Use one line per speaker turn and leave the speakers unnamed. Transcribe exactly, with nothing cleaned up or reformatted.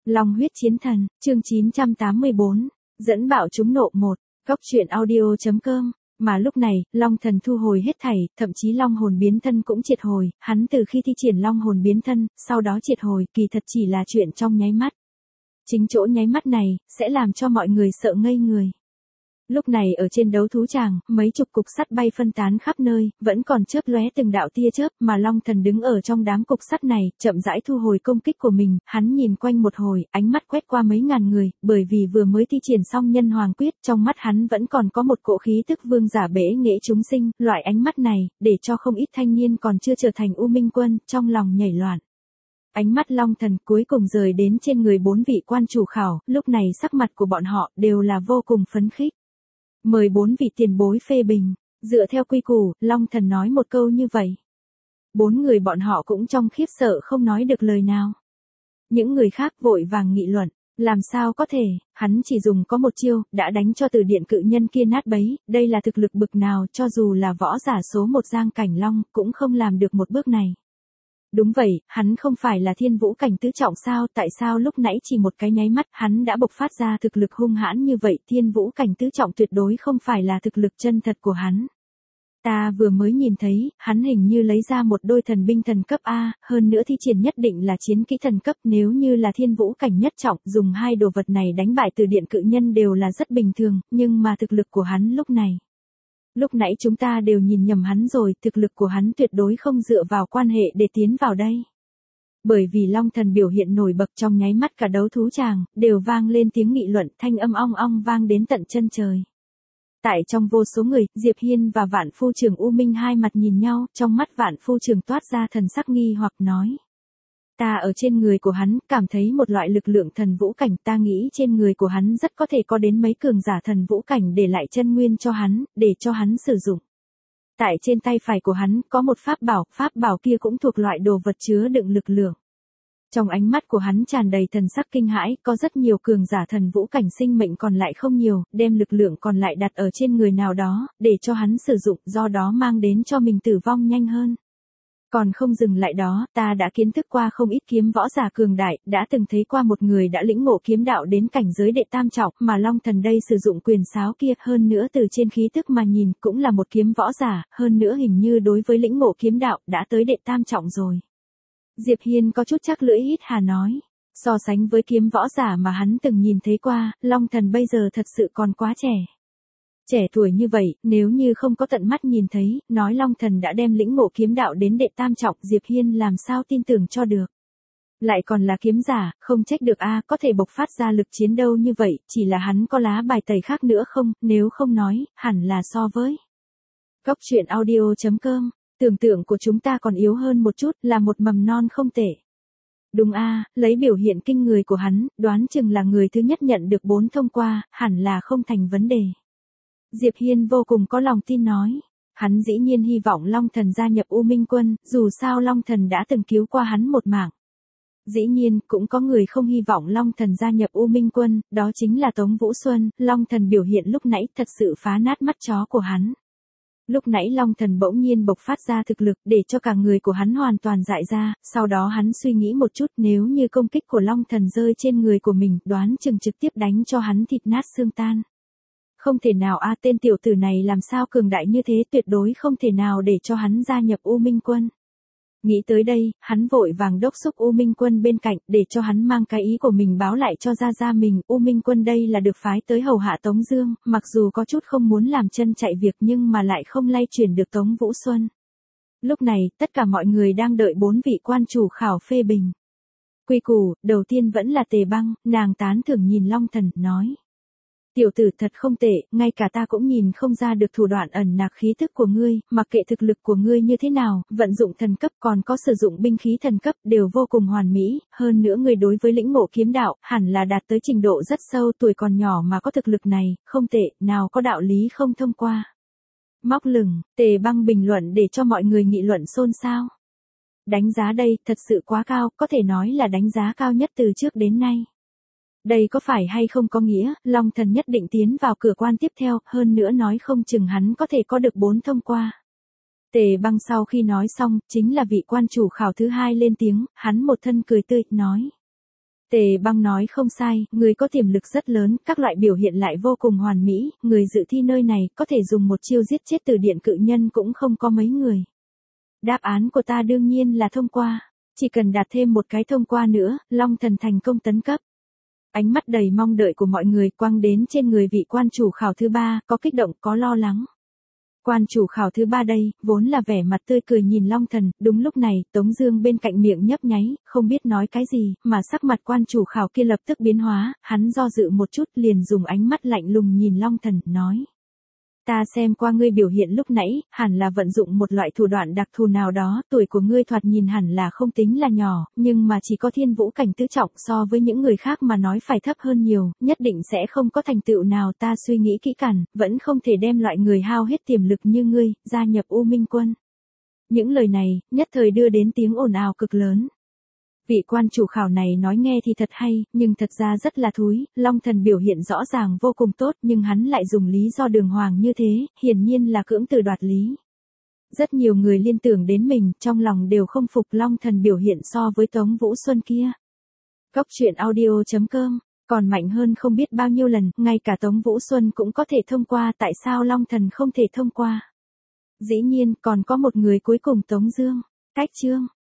Long huyết chiến thần, chương chín trăm tám mươi bốn, dẫn bạo chúng nộ một, góc truyện audio.com. Mà lúc này, Long thần thu hồi hết thảy, thậm chí Long hồn biến thân cũng triệt hồi, hắn từ khi thi triển Long hồn biến thân, sau đó triệt hồi, kỳ thật chỉ là chuyện trong nháy mắt. Chính chỗ nháy mắt này, sẽ làm cho mọi người sợ ngây người. Lúc này ở trên đấu thú tràng, mấy chục cục sắt bay phân tán khắp nơi, vẫn còn chớp lóe từng đạo tia chớp, mà Long thần đứng ở trong đám cục sắt này, chậm rãi thu hồi công kích của mình, hắn nhìn quanh một hồi, ánh mắt quét qua mấy ngàn người, bởi vì vừa mới thi triển xong nhân hoàng quyết, trong mắt hắn vẫn còn có một cỗ khí tức vương giả bể nghệ chúng sinh, loại ánh mắt này, để cho không ít thanh niên còn chưa trở thành U Minh quân, trong lòng nhảy loạn. Ánh mắt Long thần cuối cùng rời đến trên người bốn vị quan chủ khảo, lúc này sắc mặt của bọn họ đều là vô cùng phấn khích. Mời bốn vị tiền bối phê bình, dựa theo quy củ, Long thần nói một câu như vậy. Bốn người bọn họ cũng trong khiếp sợ không nói được lời nào. Những người khác vội vàng nghị luận, làm sao có thể, hắn chỉ dùng có một chiêu, đã đánh cho từ điện cự nhân kia nát bấy, đây là thực lực bực nào, cho dù là võ giả số một Giang Cảnh Long, cũng không làm được một bước này. Đúng vậy, hắn không phải là thiên vũ cảnh tứ trọng sao, tại sao lúc nãy chỉ một cái nháy mắt, hắn đã bộc phát ra thực lực hung hãn như vậy, thiên vũ cảnh tứ trọng tuyệt đối không phải là thực lực chân thật của hắn. Ta vừa mới nhìn thấy, hắn hình như lấy ra một đôi thần binh thần cấp A, hơn nữa thi triển nhất định là chiến kỹ thần cấp, nếu như là thiên vũ cảnh nhất trọng, dùng hai đồ vật này đánh bại từ điện cự nhân đều là rất bình thường, nhưng mà thực lực của hắn lúc này. Lúc nãy chúng ta đều nhìn nhầm hắn rồi, thực lực của hắn tuyệt đối không dựa vào quan hệ để tiến vào đây. Bởi vì Long thần biểu hiện nổi bật trong nháy mắt cả đấu thú tràng, đều vang lên tiếng nghị luận, thanh âm ong ong vang đến tận chân trời. Tại trong vô số người, Diệp Hiên và Vạn Phu Trường U Minh hai mặt nhìn nhau, trong mắt Vạn Phu Trường toát ra thần sắc nghi hoặc nói. Ta ở trên người của hắn, cảm thấy một loại lực lượng thần vũ cảnh, ta nghĩ trên người của hắn rất có thể có đến mấy cường giả thần vũ cảnh để lại chân nguyên cho hắn, để cho hắn sử dụng. Tại trên tay phải của hắn, có một pháp bảo, pháp bảo kia cũng thuộc loại đồ vật chứa đựng lực lượng. Trong ánh mắt của hắn tràn đầy thần sắc kinh hãi, có rất nhiều cường giả thần vũ cảnh sinh mệnh còn lại không nhiều, đem lực lượng còn lại đặt ở trên người nào đó, để cho hắn sử dụng, do đó mang đến cho mình tử vong nhanh hơn. Còn không dừng lại đó, ta đã kiến thức qua không ít kiếm võ giả cường đại, đã từng thấy qua một người đã lĩnh ngộ kiếm đạo đến cảnh giới đệ tam trọng, mà Long thần đây sử dụng quyền sáo kia, hơn nữa từ trên khí tức mà nhìn, cũng là một kiếm võ giả, hơn nữa hình như đối với lĩnh ngộ kiếm đạo, đã tới đệ tam trọng rồi. Diệp Hiên có chút chắc lưỡi hít hà nói, so sánh với kiếm võ giả mà hắn từng nhìn thấy qua, Long thần bây giờ thật sự còn quá trẻ. Trẻ tuổi như vậy, nếu như không có tận mắt nhìn thấy, nói Long thần đã đem lĩnh ngộ kiếm đạo đến đệ tam trọng, Diệp Hiên làm sao tin tưởng cho được. Lại còn là kiếm giả, không trách được a, có thể bộc phát ra lực chiến đâu như vậy, chỉ là hắn có lá bài tẩy khác nữa không, nếu không nói, hẳn là so với. Góc truyện audio.com, tưởng tượng của chúng ta còn yếu hơn một chút, là một mầm non không tệ. Đúng a, lấy biểu hiện kinh người của hắn, đoán chừng là người thứ nhất nhận được bốn thông qua, hẳn là không thành vấn đề. Diệp Hiên vô cùng có lòng tin nói, hắn dĩ nhiên hy vọng Long thần gia nhập U Minh quân, dù sao Long thần đã từng cứu qua hắn một mạng. Dĩ nhiên, cũng có người không hy vọng Long thần gia nhập U Minh quân, đó chính là Tống Vũ Xuân, Long thần biểu hiện lúc nãy thật sự phá nát mắt chó của hắn. Lúc nãy Long thần bỗng nhiên bộc phát ra thực lực để cho cả người của hắn hoàn toàn dại ra, sau đó hắn suy nghĩ một chút, nếu như công kích của Long thần rơi trên người của mình, đoán chừng trực tiếp đánh cho hắn thịt nát xương tan. Không thể nào a, tên tiểu tử này làm sao cường đại như thế, tuyệt đối không thể nào để cho hắn gia nhập U Minh quân. Nghĩ tới đây, hắn vội vàng đốc xúc U Minh quân bên cạnh, để cho hắn mang cái ý của mình báo lại cho gia gia mình, U Minh quân đây là được phái tới hầu hạ Tống Dương, mặc dù có chút không muốn làm chân chạy việc nhưng mà lại không lay chuyển được Tống Vũ Xuân. Lúc này, tất cả mọi người đang đợi bốn vị quan chủ khảo phê bình. Quy củ, đầu tiên vẫn là Tề Băng, nàng tán thưởng nhìn Long thần, nói. Tiểu tử thật không tệ, ngay cả ta cũng nhìn không ra được thủ đoạn ẩn nặc khí thức của ngươi, mặc kệ thực lực của ngươi như thế nào, vận dụng thần cấp còn có sử dụng binh khí thần cấp đều vô cùng hoàn mỹ, hơn nữa ngươi đối với lĩnh ngộ kiếm đạo, hẳn là đạt tới trình độ rất sâu, tuổi còn nhỏ mà có thực lực này, không tệ, nào có đạo lý không thông qua. Móc lửng, Tề Băng bình luận để cho mọi người nghị luận xôn xao. Đánh giá đây, thật sự quá cao, có thể nói là đánh giá cao nhất từ trước đến nay. Đây có phải hay không có nghĩa, Long thần nhất định tiến vào cửa quan tiếp theo, hơn nữa nói không chừng hắn có thể có được bốn thông qua. Tề Băng sau khi nói xong, chính là vị quan chủ khảo thứ hai lên tiếng, hắn một thân cười tươi, nói. Tề Băng nói không sai, người có tiềm lực rất lớn, các loại biểu hiện lại vô cùng hoàn mỹ, người dự thi nơi này có thể dùng một chiêu giết chết từ điện cự nhân cũng không có mấy người. Đáp án của ta đương nhiên là thông qua, chỉ cần đạt thêm một cái thông qua nữa, Long Thần thành công tấn cấp. Ánh mắt đầy mong đợi của mọi người quang đến trên người vị quan chủ khảo thứ ba, có kích động, có lo lắng. Quan chủ khảo thứ ba đây, vốn là vẻ mặt tươi cười nhìn Long Thần, đúng lúc này, Tống Dương bên cạnh miệng nhấp nháy, không biết nói cái gì, mà sắc mặt quan chủ khảo kia lập tức biến hóa, hắn do dự một chút liền dùng ánh mắt lạnh lùng nhìn Long Thần, nói. Ta xem qua ngươi biểu hiện lúc nãy, hẳn là vận dụng một loại thủ đoạn đặc thù nào đó, tuổi của ngươi thoạt nhìn hẳn là không tính là nhỏ, nhưng mà chỉ có thiên vũ cảnh tứ trọng so với những người khác mà nói phải thấp hơn nhiều, nhất định sẽ không có thành tựu nào. Ta suy nghĩ kỹ càng, vẫn không thể đem loại người hao hết tiềm lực như ngươi, gia nhập U Minh Quân. Những lời này, nhất thời đưa đến tiếng ồn ào cực lớn. Vị quan chủ khảo này nói nghe thì thật hay, nhưng thật ra rất là thúi, Long Thần biểu hiện rõ ràng vô cùng tốt nhưng hắn lại dùng lý do đường hoàng như thế, hiển nhiên là cưỡng từ đoạt lý. Rất nhiều người liên tưởng đến mình, trong lòng đều không phục Long Thần biểu hiện so với Tống Vũ Xuân kia. Góc truyện audio chấm com, còn mạnh hơn không biết bao nhiêu lần, ngay cả Tống Vũ Xuân cũng có thể thông qua, tại sao Long Thần không thể thông qua? Dĩ nhiên, còn có một người cuối cùng Tống Dương. Cách chương